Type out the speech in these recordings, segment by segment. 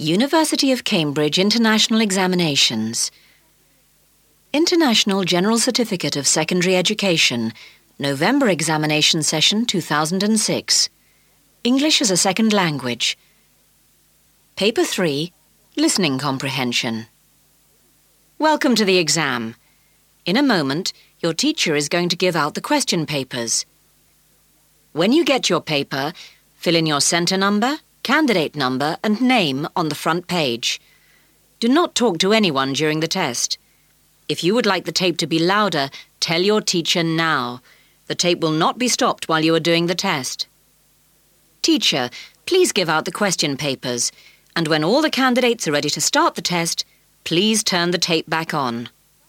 University of Cambridge International Examinations. International General Certificate of Secondary Education, November Examination Session 2006. English as a Second Language. Paper 3, Listening Comprehension. Welcome to the exam. In a moment, your teacher is going to give out the question papers. When you get your paper, fill in your centre number, candidate number and name on the front page. Do not talk to anyone during the test. If you would like the tape to be louder, tell your teacher now. The tape will not be stopped while you are doing the test. Teacher, please give out the question papers, and when all the candidates are ready to start the test, please turn the tape back on.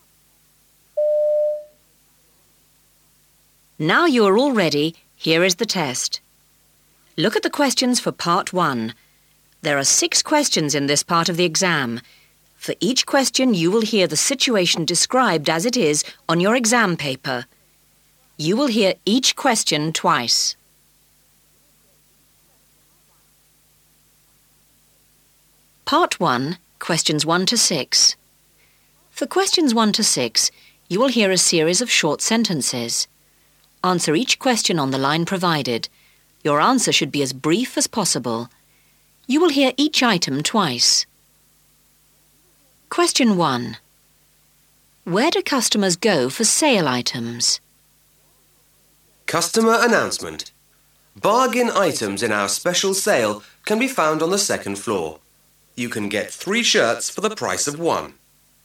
Now you are all ready, here is the test. Look at the questions for Part 1. There are 6 questions in this part of the exam. For each question, you will hear the situation described as it is on your exam paper. You will hear each question twice. Part 1, questions 1 to 6. For questions 1 to 6, you will hear a series of short sentences. Answer each question on the line provided. Your answer should be as brief as possible. You will hear each item twice. Question 1. Where do customers go for sale items? Customer announcement. Bargain items in our special sale can be found on the second floor. You can get 3 shirts for the price of 1.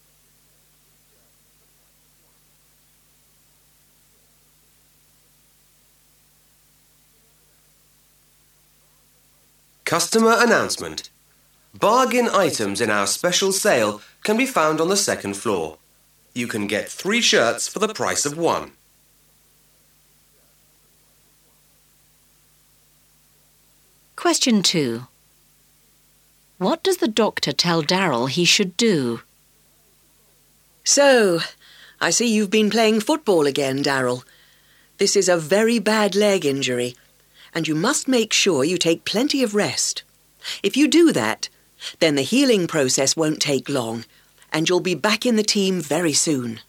Customer announcement. Bargain items in our special sale can be found on the second floor. You can get 3 shirts for the price of 1. Question 2. What does the doctor tell Darryl he should do? So, I see you've been playing football again, Darryl. This is a very bad leg injury, and you must make sure you take plenty of rest. If you do that, then the healing process won't take long, and you'll be back in the team very soon.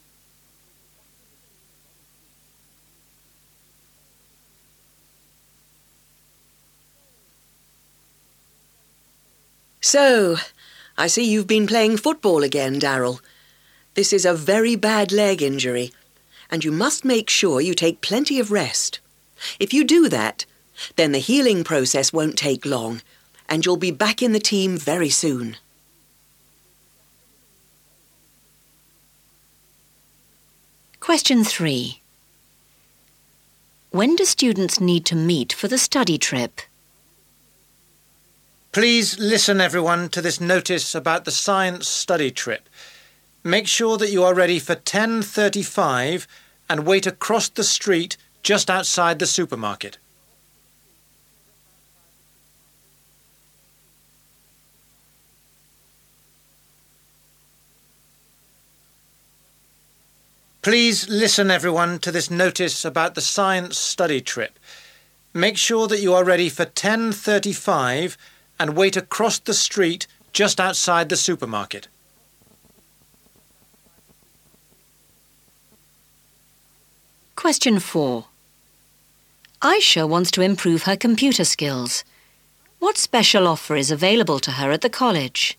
So, I see you've been playing football again, Darryl. This is a very bad leg injury, and you must make sure you take plenty of rest. If you do that, then the healing process won't take long, and you'll be back in the team very soon. Question 3. When do students need to meet for the study trip? Please listen, everyone, to this notice about the science study trip. Make sure that you are ready for 10:35 and wait across the street just outside the supermarket. Please listen, everyone, to this notice about the science study trip. Make sure that you are ready for 10:35 and wait across the street just outside the supermarket. Question 4. Aisha wants to improve her computer skills. What special offer is available to her at the college?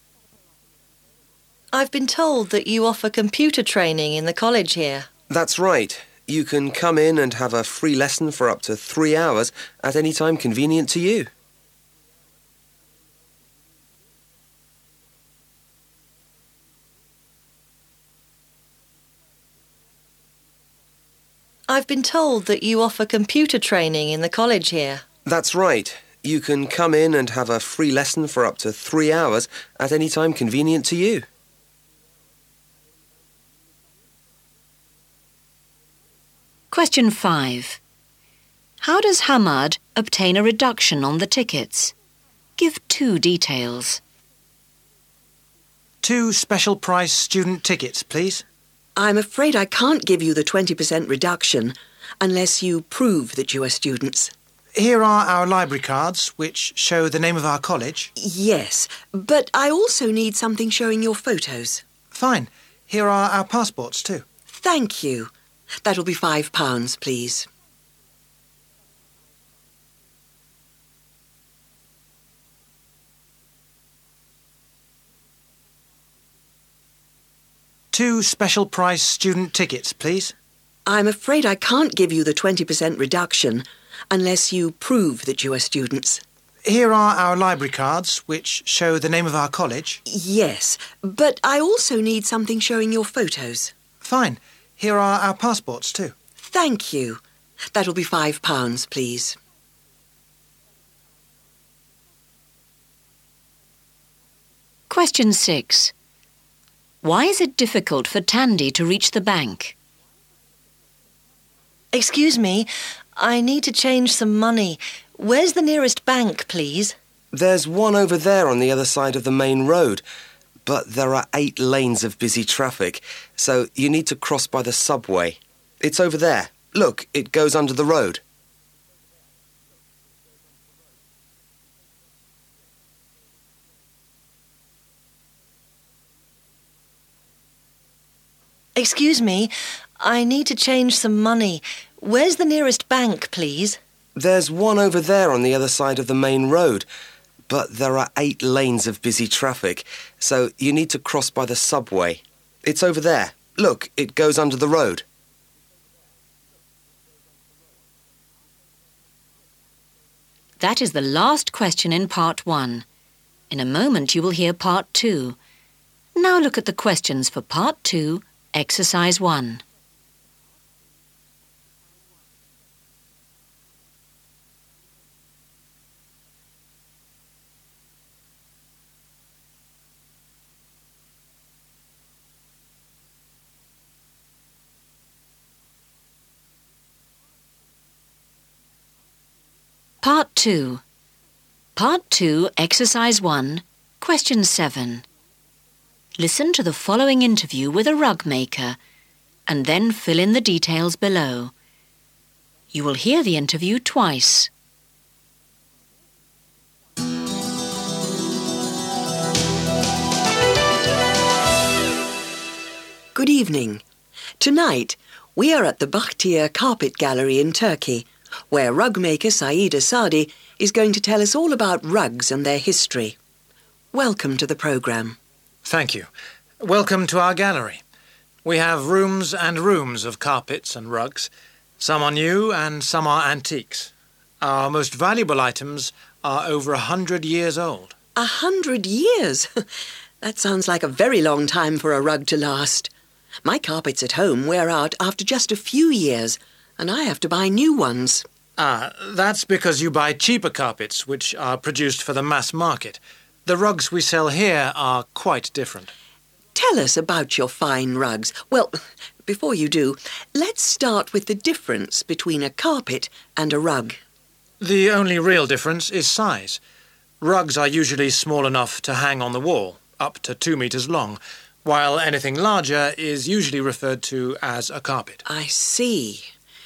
I've been told that you offer computer training in the college here. That's right. You can come in and have a free lesson for up to 3 hours at any time convenient to you. I've been told that you offer computer training in the college here. That's right. You can come in and have a free lesson for up to 3 hours at any time convenient to you. Question 5. How does Hamad obtain a reduction on the tickets? Give 2 details. 2 special price student tickets, please. I'm afraid I can't give you the 20% reduction unless you prove that you are students. Here are our library cards, which show the name of our college. Yes, but I also need something showing your photos. Fine. Here are our passports too. Thank you. That'll be £5, please. Two special price student tickets, please. I'm afraid I can't give you the 20% reduction unless you prove that you are students. Here are our library cards, which show the name of our college. Yes, but I also need something showing your photos. Fine. Here are our passports too. Thank you. That'll be £5, please. Question 6. Why is it difficult for Tandy to reach the bank? Excuse me, I need to change some money. Where's the nearest bank, please? There's one over there on the other side of the main road, but there are 8 lanes of busy traffic, so you need to cross by the subway. It's over there. Look, it goes under the road. Excuse me, I need to change some money. Where's the nearest bank, please? There's one over there on the other side of the main road, but there are 8 lanes of busy traffic, so you need to cross by the subway. It's over there. Look, it goes under the road. That is the last question in part 1. In a moment you will hear part 2. Now look at the questions for part 2, exercise 1. Part 2. Part 2, Exercise 1, Question 7. Listen to the following interview with a rug maker and then fill in the details below. You will hear the interview twice. Good evening. Tonight, we are at the Bakhtiar Carpet Gallery in Turkey, where rug maker Saeed Asadi is going to tell us all about rugs and their history. Welcome to the programme. Thank you. Welcome to our gallery. We have rooms and rooms of carpets and rugs. Some are new and some are antiques. Our most valuable items are over 100 years old. 100 years? That sounds like a very long time for a rug to last. My carpets at home wear out after just a few years, and I have to buy new ones. That's because you buy cheaper carpets, which are produced for the mass market. The rugs we sell here are quite different. Tell us about your fine rugs. Well, before you do, let's start with the difference between a carpet and a rug. The only real difference is size. Rugs are usually small enough to hang on the wall, up to 2 meters long, while anything larger is usually referred to as a carpet. I see.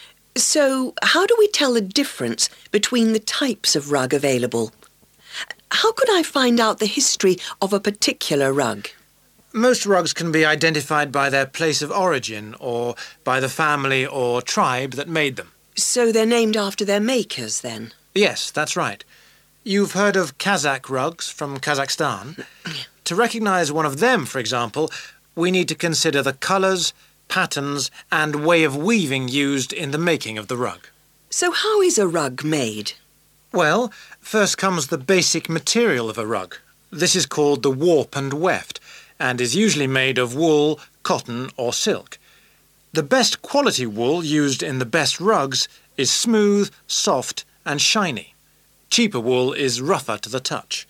So, how do we tell the difference between the types of rug available? How could I find out the history of a particular rug? Most rugs can be identified by their place of origin or by the family or tribe that made them. So they're named after their makers, then? Yes, that's right. You've heard of Kazakh rugs from Kazakhstan? To recognise one of them, for example, we need to consider the colours, patterns and way of weaving used in the making of the rug. So how is a rug made? Well, first comes the basic material of a rug. This is called the warp and weft and is usually made of wool, cotton or silk. The best quality wool used in the best rugs is smooth, soft and shiny. Cheaper wool is rougher to the touch.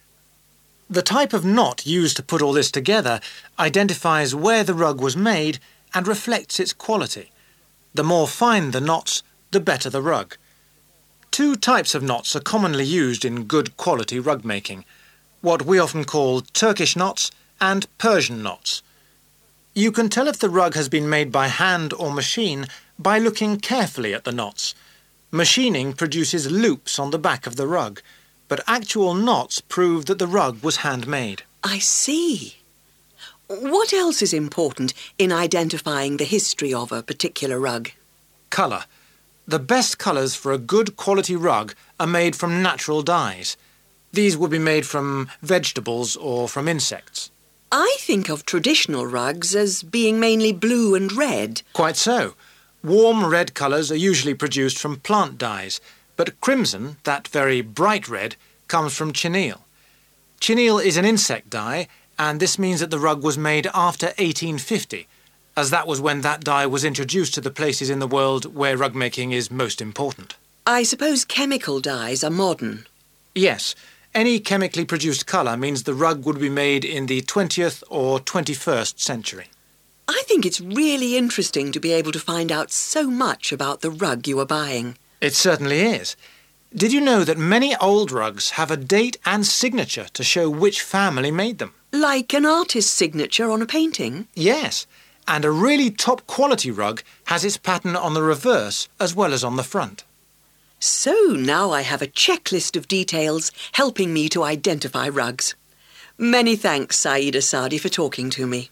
The type of knot used to put all this together identifies where the rug was made and reflects its quality. The more fine the knots, the better the rug. 2 types of knots are commonly used in good quality rug making, what we often call Turkish knots and Persian knots. You can tell if the rug has been made by hand or machine by looking carefully at the knots. Machining produces loops on the back of the rug, but actual knots prove that the rug was handmade. I see. What else is important in identifying the history of a particular rug? Colour. The best colours for a good quality rug are made from natural dyes. These would be made from vegetables or from insects. I think of traditional rugs as being mainly blue and red. Quite so. Warm red colours are usually produced from plant dyes, but crimson, that very bright red, comes from chenille. Chenille is an insect dye, and this means that the rug was made after 1850, as that was when that dye was introduced to the places in the world where rug making is most important. I suppose chemical dyes are modern. Yes. Any chemically produced colour means the rug would be made in the 20th or 21st century. I think it's really interesting to be able to find out so much about the rug you are buying. It certainly is. Did you know that many old rugs have a date and signature to show which family made them? Like an artist's signature on a painting? Yes, and a really top-quality rug has its pattern on the reverse as well as on the front. So now I have a checklist of details helping me to identify rugs. Many thanks, Saida Sadi, for talking to me.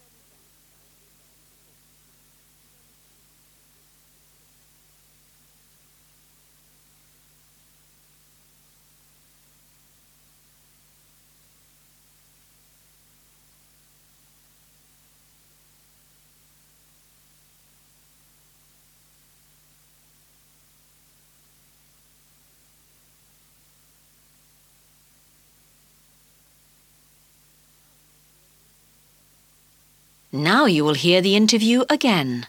Now you will hear the interview again.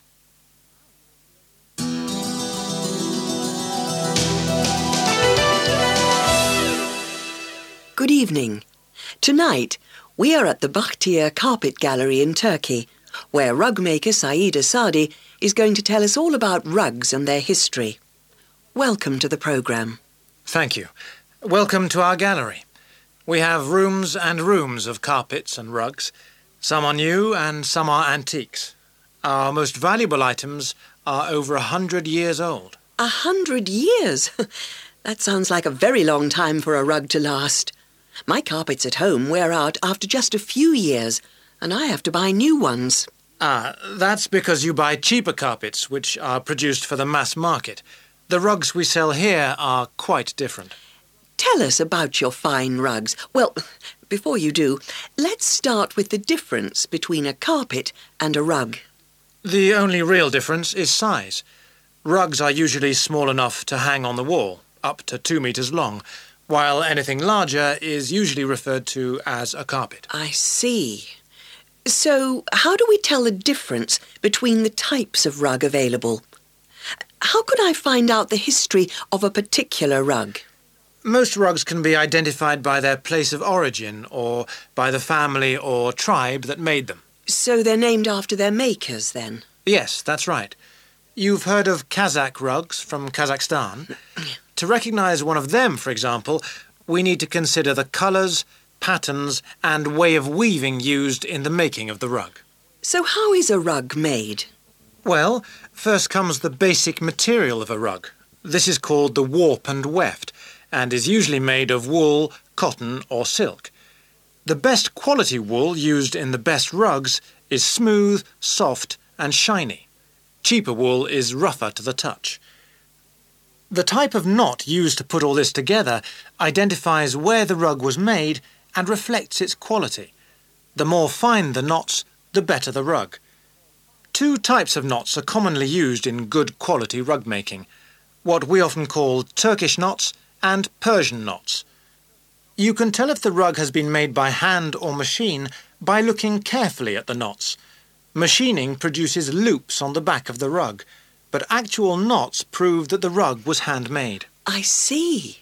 Good evening. Tonight, we are at the Bakhtiar Carpet Gallery in Turkey, where rug maker Saida Sadi is going to tell us all about rugs and their history. Welcome to the programme. Thank you. Welcome to our gallery. We have rooms and rooms of carpets and rugs. Some are new and some are antiques. Our most valuable items are over 100 years old. 100 years? That sounds like a very long time for a rug to last. My carpets at home wear out after just a few years, and I have to buy new ones. That's because you buy cheaper carpets, which are produced for the mass market. The rugs we sell here are quite different. Tell us about your fine rugs. Well, before you do, let's start with the difference between a carpet and a rug. The only real difference is size. Rugs are usually small enough to hang on the wall, up to 2 meters long, while anything larger is usually referred to as a carpet. I see. So, how do we tell the difference between the types of rug available? How could I find out the history of a particular rug? Most rugs can be identified by their place of origin or by the family or tribe that made them. So they're named after their makers, then? Yes, that's right. You've heard of Kazakh rugs from Kazakhstan? To recognise one of them, for example, we need to consider the colours, patterns and way of weaving used in the making of the rug. So how is a rug made? Well, first comes the basic material of a rug. This is called the warp and weft, and is usually made of wool, cotton or silk. The best quality wool used in the best rugs is smooth, soft and shiny. Cheaper wool is rougher to the touch. The type of knot used to put all this together identifies where the rug was made and reflects its quality. The more fine the knots, the better the rug. 2 types of knots are commonly used in good quality rug making, what we often call Turkish knots and Persian knots. You can tell if the rug has been made by hand or machine by looking carefully at the knots. Machining produces loops on the back of the rug, but actual knots prove that the rug was handmade. I see.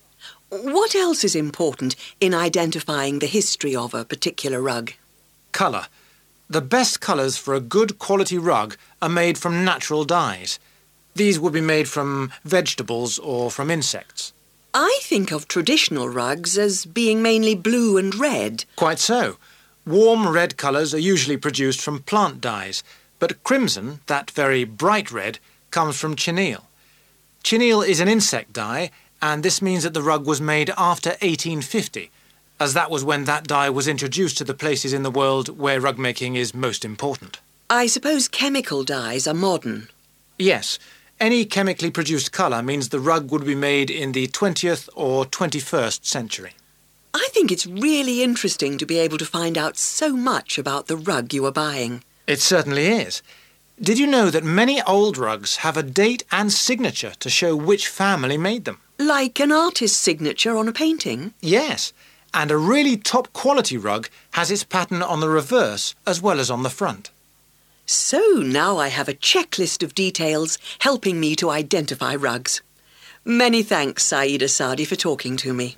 What else is important in identifying the history of a particular rug? Colour. The best colours for a good quality rug are made from natural dyes. These would be made from vegetables or from insects. I think of traditional rugs as being mainly blue and red. Quite so. Warm red colours are usually produced from plant dyes, but crimson, that very bright red, comes from chenille. Chenille is an insect dye, and this means that the rug was made after 1850, as that was when that dye was introduced to the places in the world where rug making is most important. I suppose chemical dyes are modern. Yes, any chemically produced colour means the rug would be made in the 20th or 21st century. I think it's really interesting to be able to find out so much about the rug you are buying. It certainly is. Did you know that many old rugs have a date and signature to show which family made them? Like an artist's signature on a painting? Yes, and a really top-quality rug has its pattern on the reverse as well as on the front. So now I have a checklist of details helping me to identify rugs. Many thanks, Saeeda Sadi, for talking to me.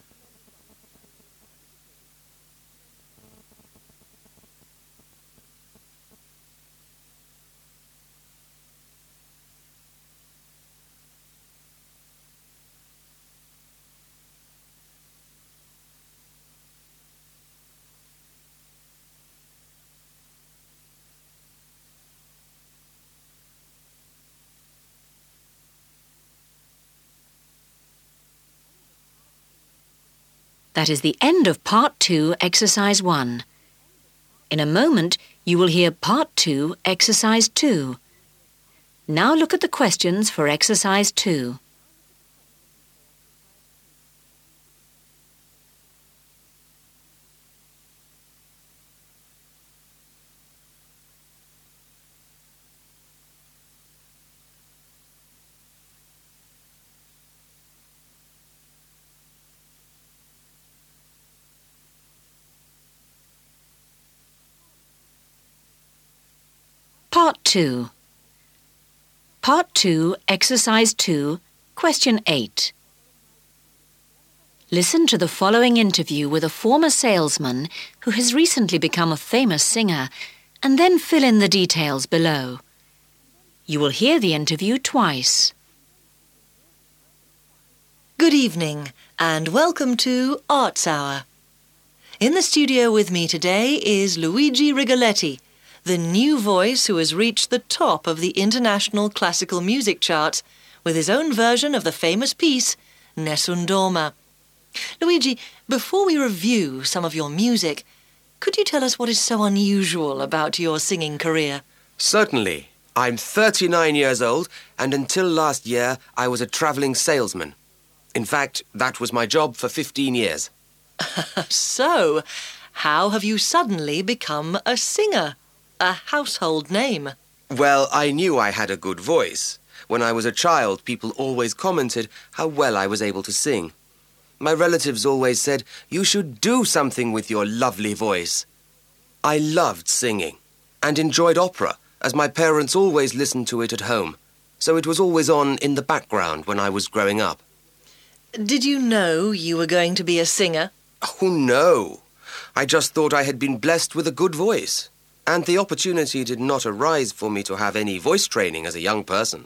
That is the end of Part 2, Exercise 1. In a moment, you will hear Part 2, Exercise 2. Now look at the questions for Exercise 2. Part 2. Part 2, Exercise 2, Question 8. Listen to the following interview with a former salesman who has recently become a famous singer, and then fill in the details below. You will hear the interview twice. Good evening and welcome to Arts Hour. In the studio with me today is Luigi Rigoletti, the new voice who has reached the top of the international classical music charts with his own version of the famous piece, Nessun Dorma. Luigi, before we review some of your music, could you tell us what is so unusual about your singing career? Certainly. I'm 39 years old, and until last year I was a travelling salesman. In fact, that was my job for 15 years. So, how have you suddenly become a singer? A household name. Well, I knew I had a good voice. When I was a child, people always commented how well I was able to sing. My relatives always said, "You should do something with your lovely voice." I loved singing and enjoyed opera, as my parents always listened to it at home, so it was always on in the background when I was growing up. Did you know you were going to be a singer? Oh, no. I just thought I had been blessed with a good voice, and the opportunity did not arise for me to have any voice training as a young person.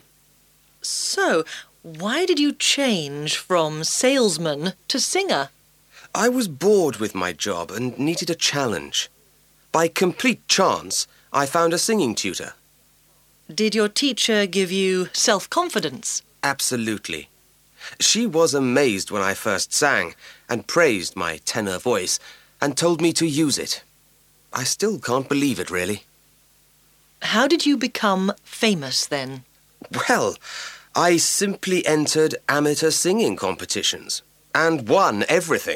So, why did you change from salesman to singer? I was bored with my job and needed a challenge. By complete chance, I found a singing tutor. Did your teacher give you self-confidence? Absolutely. She was amazed when I first sang and praised my tenor voice and told me to use it. I still can't believe it, really. How did you become famous then? Well, I simply entered amateur singing competitions and won everything.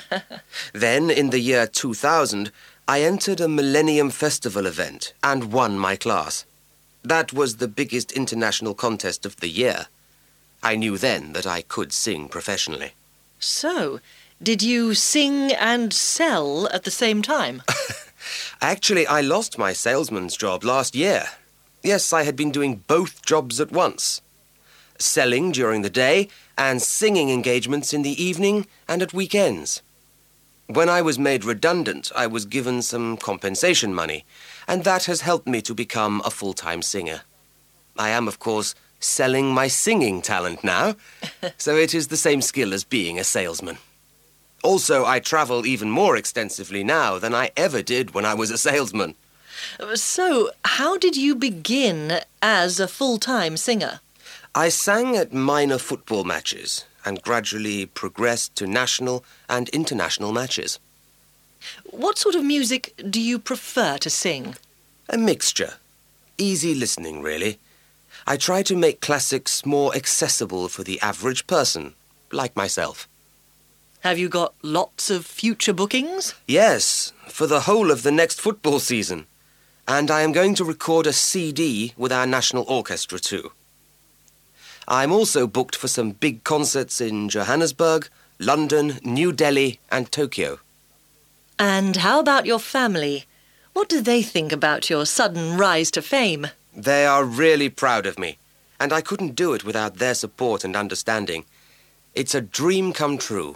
Then, in the year 2000, I entered a Millennium Festival event and won my class. That was the biggest international contest of the year. I knew then that I could sing professionally. So, did you sing and sell at the same time? Actually, I lost my salesman's job last year. Yes, I had been doing both jobs at once. Selling during the day and singing engagements in the evening and at weekends. When I was made redundant, I was given some compensation money, and that has helped me to become a full-time singer. I am, of course, selling my singing talent now, so it is the same skill as being a salesman. Also, I travel even more extensively now than I ever did when I was a salesman. So, how did you begin as a full-time singer? I sang at minor football matches and gradually progressed to national and international matches. What sort of music do you prefer to sing? A mixture. Easy listening, really. I try to make classics more accessible for the average person, like myself. Have you got lots of future bookings? Yes, for the whole of the next football season. And I am going to record a CD with our national orchestra too. I'm also booked for some big concerts in Johannesburg, London, New Delhi and Tokyo. And how about your family? What do they think about your sudden rise to fame? They are really proud of me, and I couldn't do it without their support and understanding. It's a dream come true.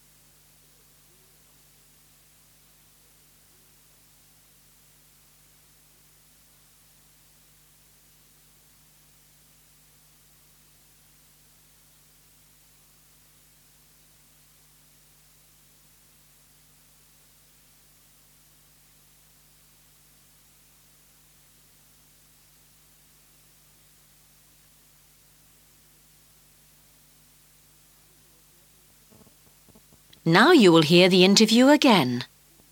Now you will hear the interview again.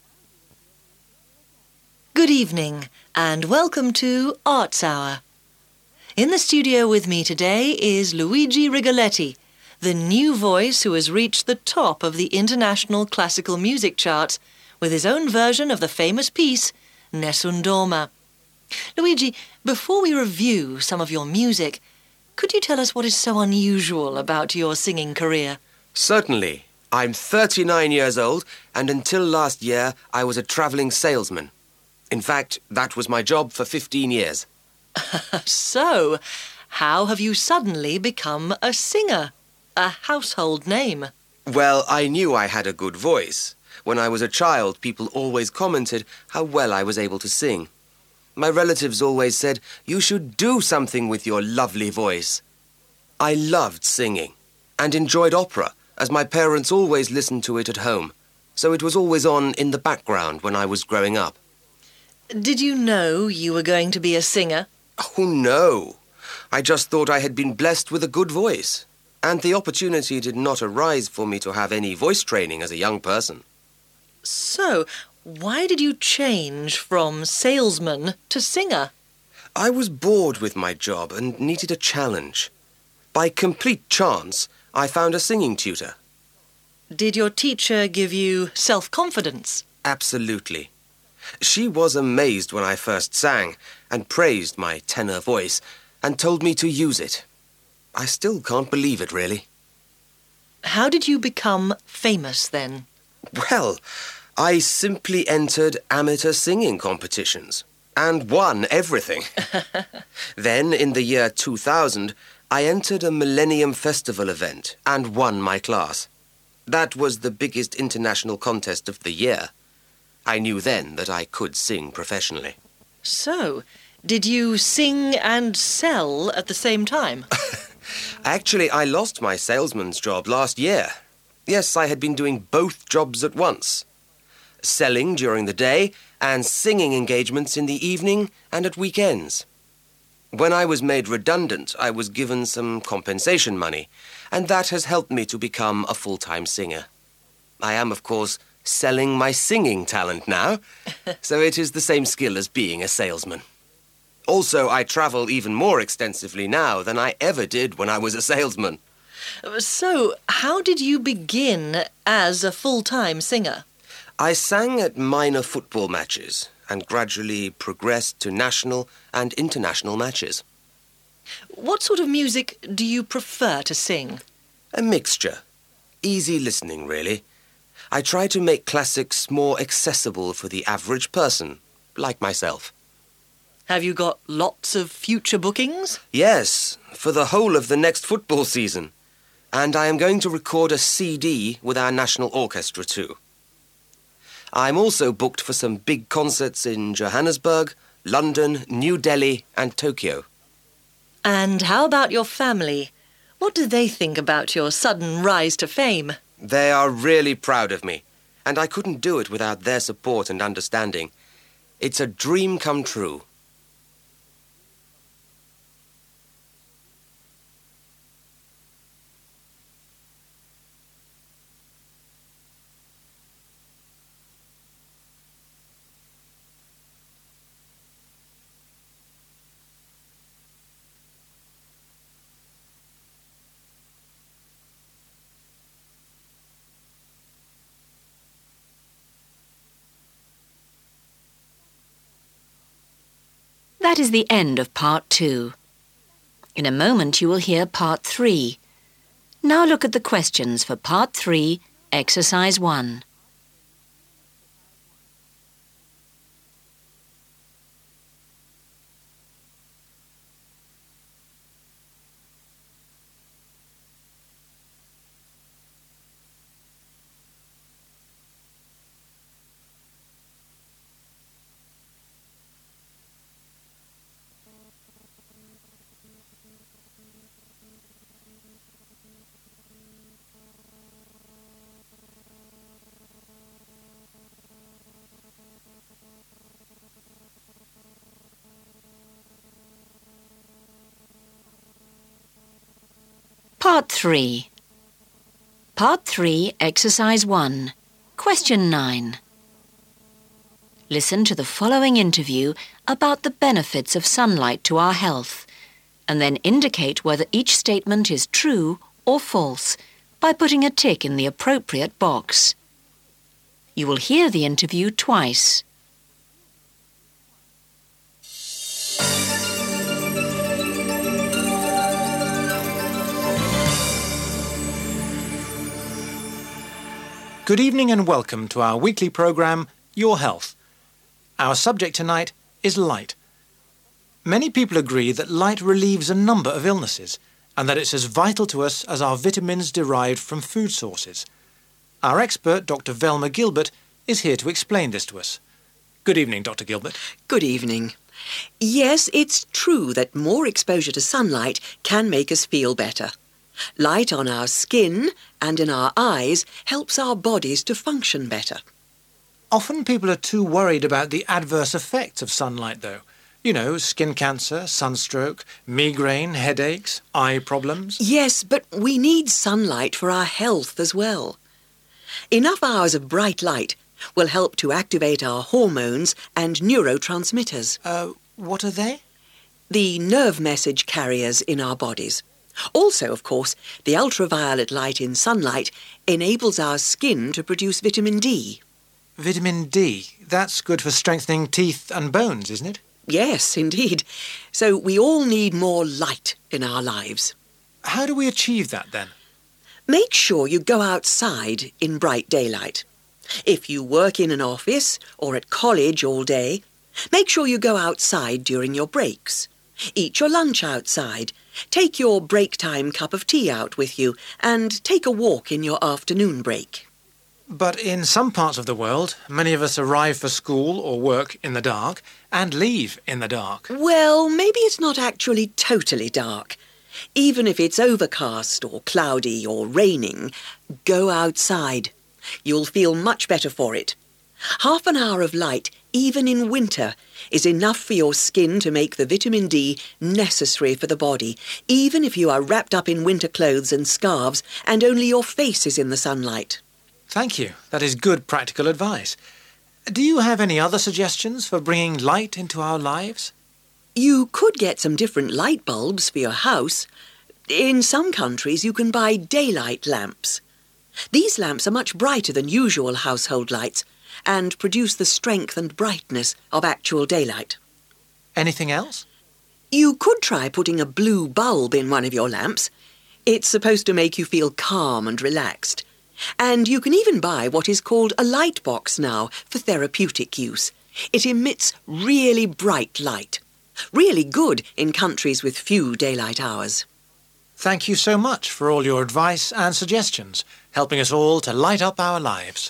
Good evening and welcome to Arts Hour. In the studio with me today is Luigi Rigoletti, the new voice who has reached the top of the international classical music charts with his own version of the famous piece, Nessun Dorma. Luigi, before we review some of your music, could you tell us what is so unusual about your singing career? Certainly. I'm 39 years old, and until last year, I was a travelling salesman. In fact, that was my job for 15 years. So, how have you suddenly become a singer? A household name. Well, I knew I had a good voice. When I was a child, people always commented how well I was able to sing. My relatives always said, "You should do something with your lovely voice." I loved singing and enjoyed opera, as my parents always listened to it at home, so it was always on in the background when I was growing up. Did you know you were going to be a singer? Oh, no. I just thought I had been blessed with a good voice, and the opportunity did not arise for me to have any voice training as a young person. So, why did you change from salesman to singer? I was bored with my job and needed a challenge. By complete chance, I found a singing tutor. Did your teacher give you self-confidence? Absolutely. She was amazed when I first sang and praised my tenor voice and told me to use it. I still can't believe it, really. How did you become famous then? Well, I simply entered amateur singing competitions and won everything. Then, in the year 2000, I entered a Millennium Festival event and won my class. That was the biggest international contest of the year. I knew then that I could sing professionally. So, did you sing and sell at the same time? Actually, I lost my salesman's job last year. Yes, I had been doing both jobs at once. Selling during the day and singing engagements in the evening and at weekends. When I was made redundant, I was given some compensation money, and that has helped me to become a full-time singer. I am, of course, selling my singing talent now, so it is the same skill as being a salesman. Also, I travel even more extensively now than I ever did when I was a salesman. So, how did you begin as a full-time singer? I sang at minor football matches and gradually progressed to national and international matches. What sort of music do you prefer to sing? A mixture. Easy listening, really. I try to make classics more accessible for the average person, like myself. Have you got lots of future bookings? Yes, for the whole of the next football season. And I am going to record a CD with our national orchestra too. I'm also booked for some big concerts in Johannesburg, London, New Delhi and Tokyo. And how about your family? What do they think about your sudden rise to fame? They are really proud of me, and I couldn't do it without their support and understanding. It's a dream come true. That is the end of part 2. In a moment you will hear part 3. Now look at the questions for part 3, exercise 1. Part 3. Part 3, Exercise 1. Question 9. Listen to the following interview about the benefits of sunlight to our health, and then indicate whether each statement is true or false by putting a tick in the appropriate box. You will hear the interview twice. Good evening and welcome to our weekly programme, Your Health. Our subject tonight is light. Many people agree that light relieves a number of illnesses and that it's as vital to us as our vitamins derived from food sources. Our expert, Dr. Velma Gilbert, is here to explain this to us. Good evening, Dr. Gilbert. Good evening. Yes, it's true that more exposure to sunlight can make us feel better. Light on our skin and in our eyes helps our bodies to function better. Often people are too worried about the adverse effects of sunlight, though. You know, skin cancer, sunstroke, migraine, headaches, eye problems. Yes, but we need sunlight for our health as well. Enough hours of bright light will help to activate our hormones and neurotransmitters. What are they? The nerve message carriers in our bodies. Also, of course, the ultraviolet light in sunlight enables our skin to produce vitamin D. Vitamin D. That's good for strengthening teeth and bones, isn't it? Yes, indeed. So we all need more light in our lives. How do we achieve that, then? Make sure you go outside in bright daylight. If you work in an office or at college all day, make sure you go outside during your breaks. Eat your lunch outside. Take your break time cup of tea out with you and take a walk in your afternoon break. But in some parts of the world, many of us arrive for school or work in the dark and leave in the dark. Well, maybe it's not actually totally dark. Even if it's overcast or cloudy or raining, go outside. You'll feel much better for it. Half an hour of light, even in winter, is enough for your skin to make the vitamin D necessary for the body, even if you are wrapped up in winter clothes and scarves and only your face is in the sunlight. Thank you. That is good practical advice. Do you have any other suggestions for bringing light into our lives? You could get some different light bulbs for your house. In some countries, you can buy daylight lamps. These lamps are much brighter than usual household lights and produce the strength and brightness of actual daylight. Anything else? You could try putting a blue bulb in one of your lamps. It's supposed to make you feel calm and relaxed. And you can even buy what is called a light box now for therapeutic use. It emits really bright light. Really good in countries with few daylight hours. Thank you so much for all your advice and suggestions, helping us all to light up our lives.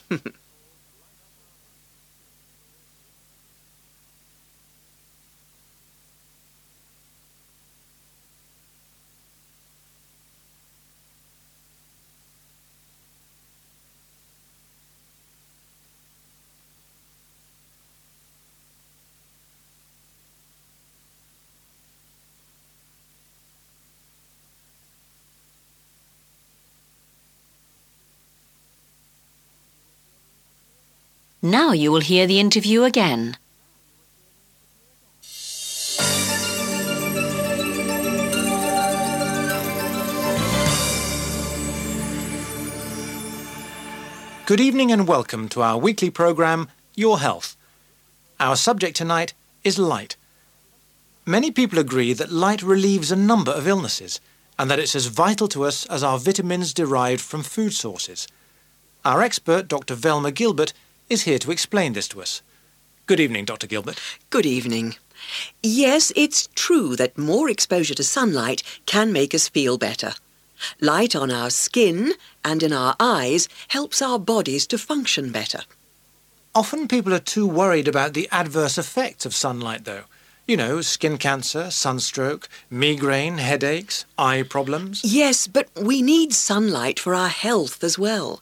Now you will hear the interview again. Good evening and welcome to our weekly programme, Your Health. Our subject tonight is light. Many people agree that light relieves a number of illnesses and that it's as vital to us as our vitamins derived from food sources. Our expert, Dr. Velma Gilbert, is here to explain this to us. Good evening, Dr. Gilbert. Good evening. Yes, it's true that more exposure to sunlight can make us feel better. Light on our skin and in our eyes helps our bodies to function better. Often people are too worried about the adverse effects of sunlight, though. You know, skin cancer, sunstroke, migraine, headaches, eye problems. Yes, but we need sunlight for our health as well.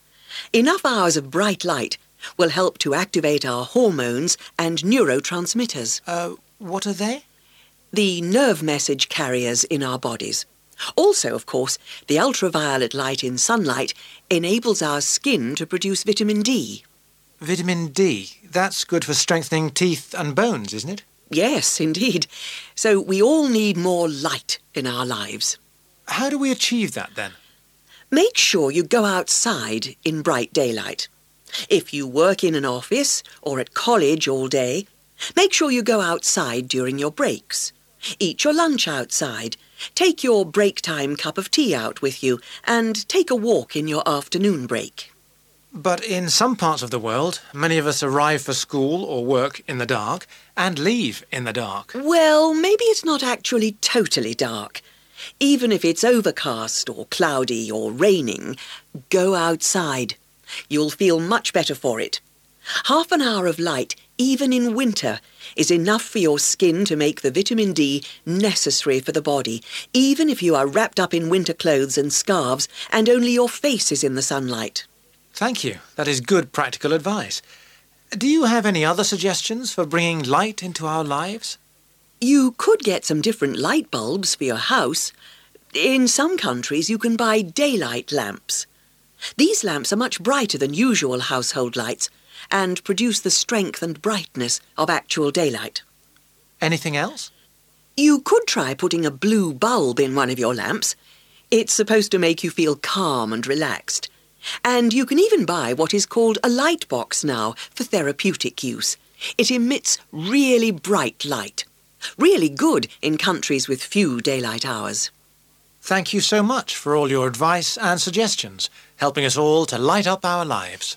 Enough hours of bright light will help to activate our hormones and neurotransmitters. What are they? The nerve message carriers in our bodies. Also, of course, the ultraviolet light in sunlight enables our skin to produce vitamin D. Vitamin D. That's good for strengthening teeth and bones, isn't it? Yes, indeed. So we all need more light in our lives. How do we achieve that, then? Make sure you go outside in bright daylight. If you work in an office or at college all day, make sure you go outside during your breaks. Eat your lunch outside. Take your break time cup of tea out with you and take a walk in your afternoon break. But in some parts of the world, many of us arrive for school or work in the dark and leave in the dark. Well, maybe it's not actually totally dark. Even if it's overcast or cloudy or raining, go outside. You'll feel much better for it. Half an hour of light, even in winter, is enough for your skin to make the vitamin D necessary for the body, even if you are wrapped up in winter clothes and scarves and only your face is in the sunlight. Thank you. That is good practical advice. Do you have any other suggestions for bringing light into our lives? You could get some different light bulbs for your house. In some countries, you can buy daylight lamps. These lamps are much brighter than usual household lights and produce the strength and brightness of actual daylight. Anything else? You could try putting a blue bulb in one of your lamps. It's supposed to make you feel calm and relaxed. And you can even buy what is called a light box now for therapeutic use. It emits really bright light. Really good in countries with few daylight hours. Thank you so much for all your advice and suggestions, helping us all to light up our lives.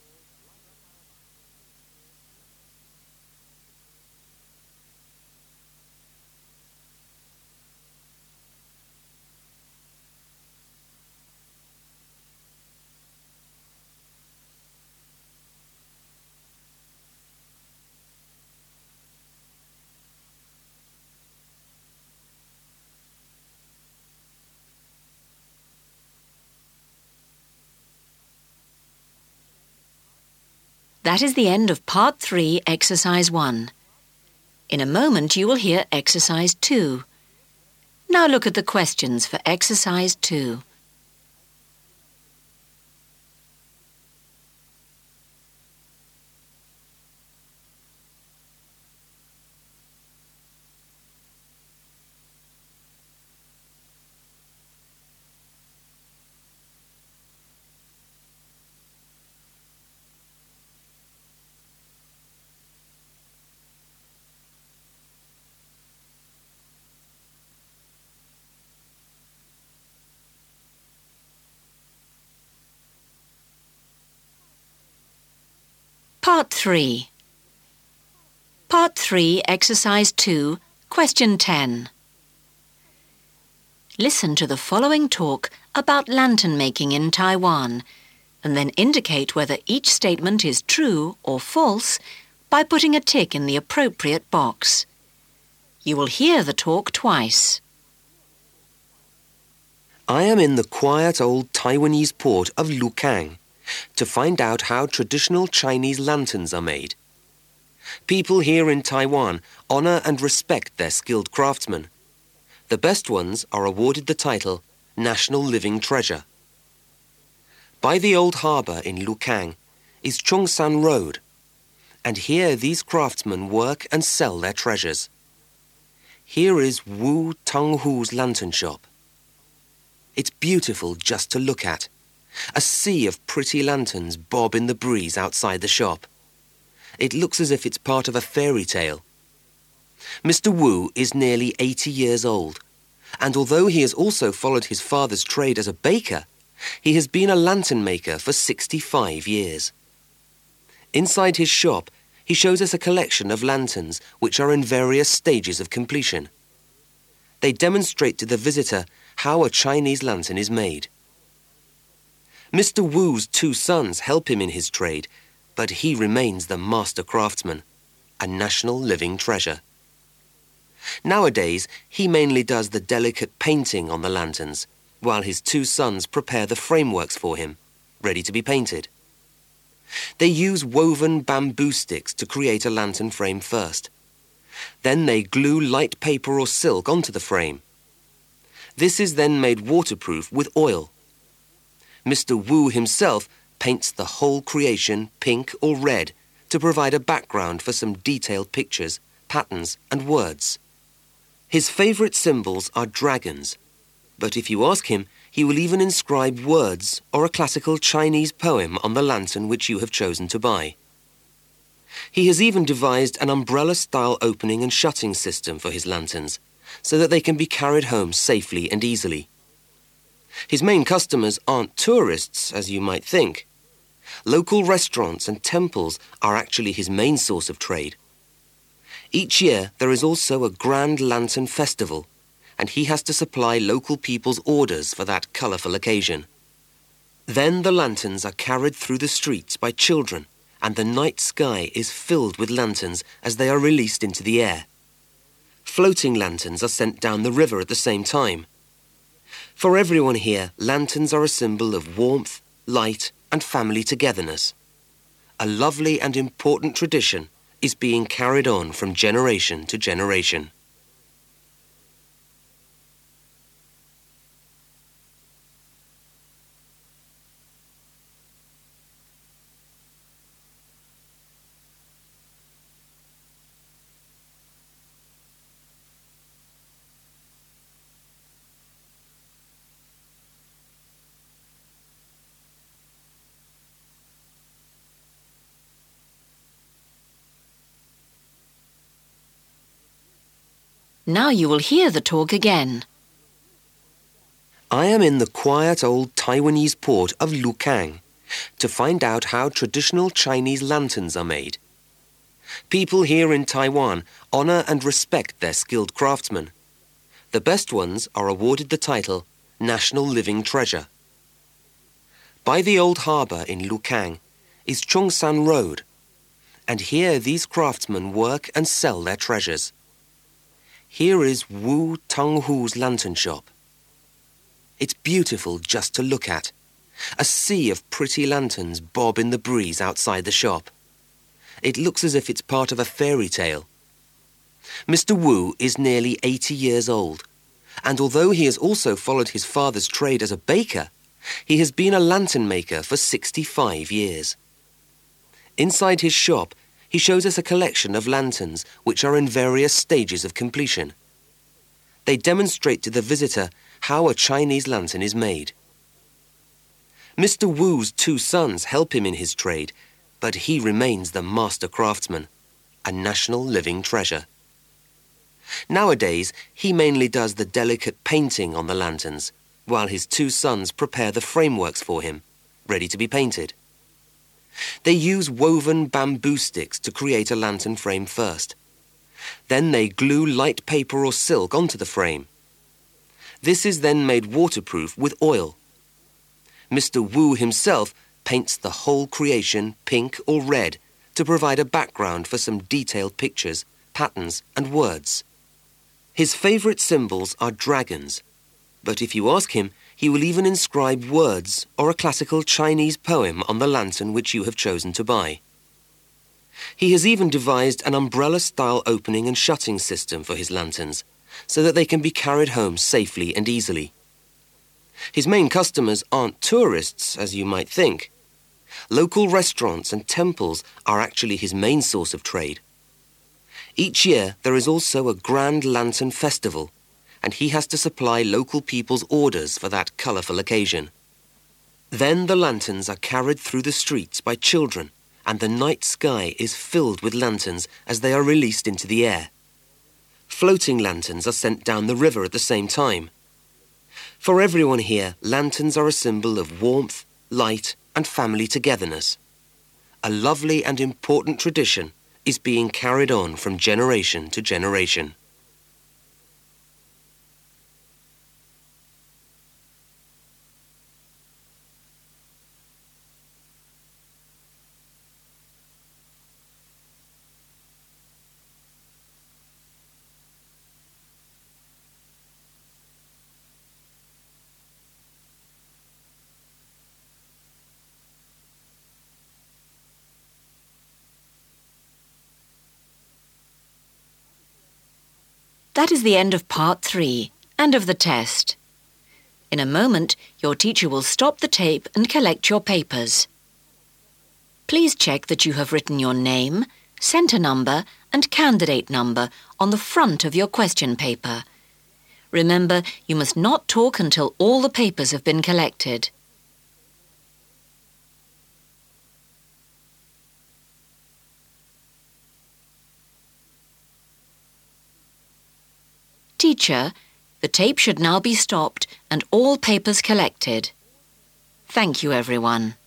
That is the end of Part 3, Exercise 1. In a moment you will hear Exercise 2. Now look at the questions for Exercise 2. Part 3. Part 3, Exercise 2, Question 10. Listen to the following talk about lantern making in Taiwan and then indicate whether each statement is true or false by putting a tick in the appropriate box. You will hear the talk twice. I am in the quiet old Taiwanese port of Lukang to find out how traditional Chinese lanterns are made. People here in Taiwan honor and respect their skilled craftsmen. The best ones are awarded the title National Living Treasure. By the old harbour in Lukang is Chongsan Road, and here these craftsmen work and sell their treasures. Here is Wu Tonghu's lantern shop. It's beautiful just to look at. A sea of pretty lanterns bob in the breeze outside the shop. It looks as if it's part of a fairy tale. Mr. Wu is nearly 80 years old, and although he has also followed his father's trade as a baker, he has been a lantern maker for 65 years. Inside his shop, he shows us a collection of lanterns which are in various stages of completion. They demonstrate to the visitor how a Chinese lantern is made. Mr. Wu's two sons help him in his trade, but he remains the master craftsman, a national living treasure. Nowadays, he mainly does the delicate painting on the lanterns, while his two sons prepare the frameworks for him, ready to be painted. They use woven bamboo sticks to create a lantern frame first. Then they glue light paper or silk onto the frame. This is then made waterproof with oil. Mr. Wu himself paints the whole creation pink or red to provide a background for some detailed pictures, patterns and words. His favourite symbols are dragons, but if you ask him, he will even inscribe words or a classical Chinese poem on the lantern which you have chosen to buy. He has even devised an umbrella-style opening and shutting system for his lanterns, so that they can be carried home safely and easily. His main customers aren't tourists, as you might think. Local restaurants and temples are actually his main source of trade. Each year there is also a grand lantern festival, and he has to supply local people's orders for that colourful occasion. Then the lanterns are carried through the streets by children, and the night sky is filled with lanterns as they are released into the air. Floating lanterns are sent down the river at the same time. For everyone here, lanterns are a symbol of warmth, light and family togetherness. A lovely and important tradition is being carried on from generation to generation. Now you will hear the talk again. I am in the quiet old Taiwanese port of Lukang to find out how traditional Chinese lanterns are made. People here in Taiwan honour and respect their skilled craftsmen. The best ones are awarded the title National Living Treasure. By the old harbour in Lukang is Chongshan Road, and here these craftsmen work and sell their treasures. Here is Wu Tonghu's lantern shop. It's beautiful just to look at. A sea of pretty lanterns bob in the breeze outside the shop. It looks as if it's part of a fairy tale. Mr. Wu is nearly 80 years old, and although he has also followed his father's trade as a baker, he has been a lantern maker for 65 years. Inside his shop, he shows us a collection of lanterns which are in various stages of completion. They demonstrate to the visitor how a Chinese lantern is made. Mr. Wu's two sons help him in his trade, but he remains the master craftsman, a national living treasure. Nowadays, he mainly does the delicate painting on the lanterns, while his two sons prepare the frameworks for him, ready to be painted. They use woven bamboo sticks to create a lantern frame first. Then they glue light paper or silk onto the frame. This is then made waterproof with oil. Mr. Wu himself paints the whole creation pink or red to provide a background for some detailed pictures, patterns and words. His favourite symbols are dragons, but if you ask him, he will even inscribe words or a classical Chinese poem on the lantern which you have chosen to buy. He has even devised an umbrella-style opening and shutting system for his lanterns, so that they can be carried home safely and easily. His main customers aren't tourists, as you might think. Local restaurants and temples are actually his main source of trade. Each year there is also a grand lantern festival, and he has to supply local people's orders for that colourful occasion. Then the lanterns are carried through the streets by children, and the night sky is filled with lanterns as they are released into the air. Floating lanterns are sent down the river at the same time. For everyone here, lanterns are a symbol of warmth, light and family togetherness. A lovely and important tradition is being carried on from generation to generation. That is the end of part 3 and of the test. In a moment, your teacher will stop the tape and collect your papers. Please check that you have written your name, centre number and candidate number on the front of your question paper. Remember, you must not talk until all the papers have been collected. Teacher, the tape should now be stopped and all papers collected. Thank you, everyone.